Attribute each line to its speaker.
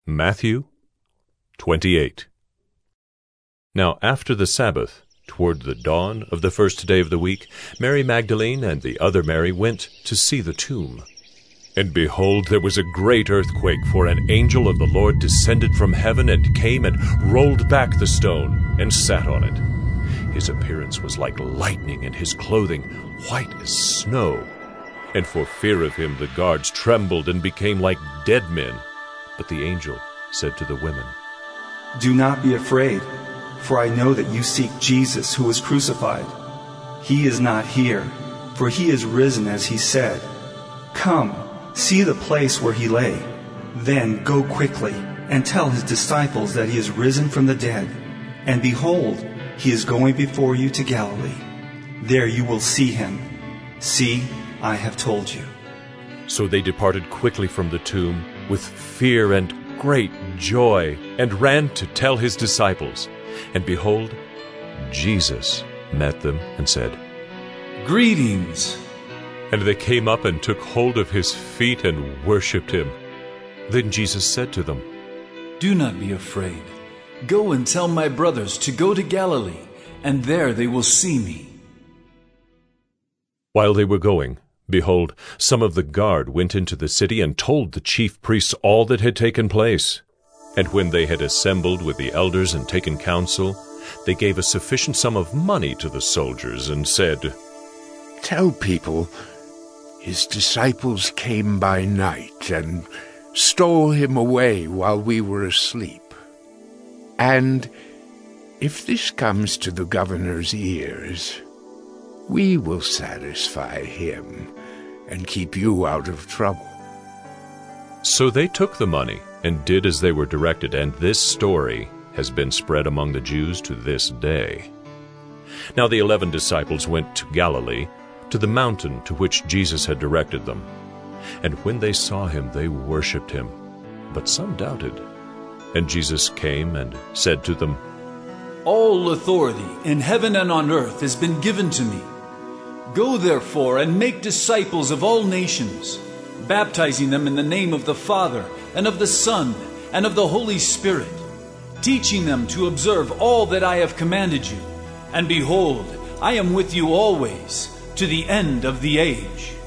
Speaker 1: Matthew 28. Now after the Sabbath, toward the dawn of the first day of the week, Mary Magdalene and the other Mary went to see the tomb. And behold, there was a great earthquake, for an angel of the Lord descended from heaven and came and rolled back the stone and sat on it. His appearance was like lightning, and his clothing white as snow. And for fear of him the guards trembled and became like dead men. But the angel said to the women,
Speaker 2: "Do not be afraid, for I know that you seek Jesus who was crucified. He is not here, for he is risen as he said. Come, see the place where he lay. Then go quickly and tell his disciples that he is risen from the dead. And behold, he is going before you to Galilee. There you will see him. See, I have told you."
Speaker 1: So they departed quickly from the tomb with fear and great joy, and ran to tell his disciples. And behold, Jesus met them and said,
Speaker 3: "Greetings."
Speaker 1: And they came up and took hold of his feet and worshipped him. Then Jesus said to them,
Speaker 3: "Do not be afraid. Go and tell my brothers to go to Galilee, and there they will see me."
Speaker 1: While they were going, behold, some of the guard went into the city and told the chief priests all that had taken place. And when they had assembled with the elders and taken counsel, they gave a sufficient sum of money to the soldiers and said,
Speaker 4: "Tell people, his disciples came by night and stole him away while we were asleep. And if this comes to the governor's ears, we will satisfy him and keep you out of trouble."
Speaker 1: So they took the money and did as they were directed, and this story has been spread among the Jews to this day. Now the 11 disciples went to Galilee, to the mountain to which Jesus had directed them. And when they saw him, they worshipped him, but some doubted. And Jesus came and said to them,
Speaker 3: "All authority in heaven and on earth has been given to me. Go therefore and make disciples of all nations, baptizing them in the name of the Father and of the Son and of the Holy Spirit, teaching them to observe all that I have commanded you. And behold, I am with you always, to the end of the age."